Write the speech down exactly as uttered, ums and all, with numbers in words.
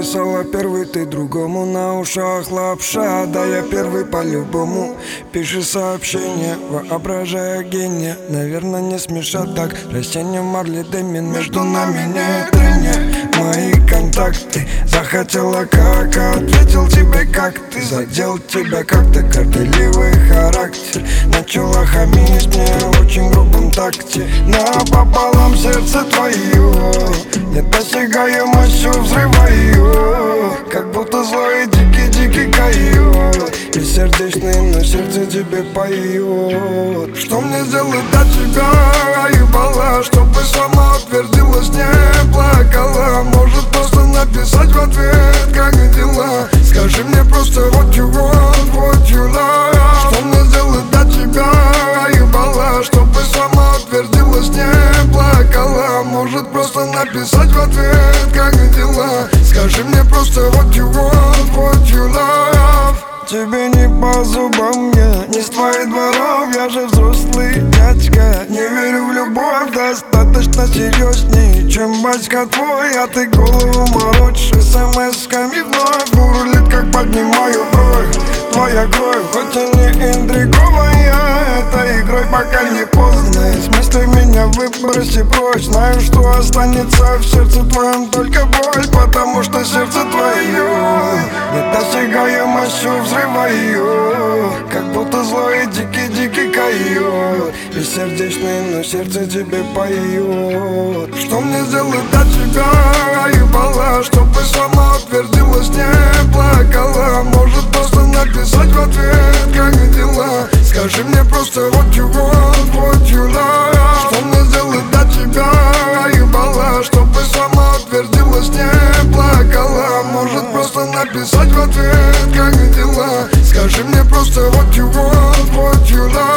написала первый, ты другому на ушах лапша. Да я первый по-любому. Пиши сообщение, воображая гения. Наверное, не смешат так. Растение Марли Дэмин, между нами нет трения. Мои контакты захотела как, ответил тебе как ты. Задел тебя как-то, горделивый характер. Начала хамить мне в очень грубом такте. Напополам сердце твое, недосягаемостью взрываю. Как будто злой дикий-дикий койот, бессердечный, но сердце тебе поет. Что мне сделать для тебя, ебала, чтобы сама утвердилась, не плакала? Может просто написать в ответ, как дела? Скажи мне просто what you want, what you love. Что мне сделать для тебя, ебала, чтобы сама утвердилась, не плакала? Может просто написать в ответ, как дела? Скажи мне просто what you want, what you love. Тебе не по зубам я, не с твоих дворов, я же взрослый дядька. Не верю в любовь, достаточно серьезней, чем батька твой. А ты голову морочишь смс-ками вновь. Бурлит, как поднимаю бровь, твоя кровь, хоть и не интриговая этой игрой, пока не поздно. Из мыслей меня выброси прочь. Знаю, что останется в сердце твоем только боль, потому что сердце твое недосягаемостью взрываю. Как будто злой дикий-дикий койот, бессердечный, но сердце тебе поет. Что мне сделать для тебя, ебала, чтобы сама утвердилась, не плакала? Может просто написать в ответ, как дела? Скажи мне просто what you want, what you love. Что мне сделать для тебя, ебала, чтобы сама утвердилась, не плакала? Может просто написать в ответ, как дела? Скажи мне просто what you want, what you love.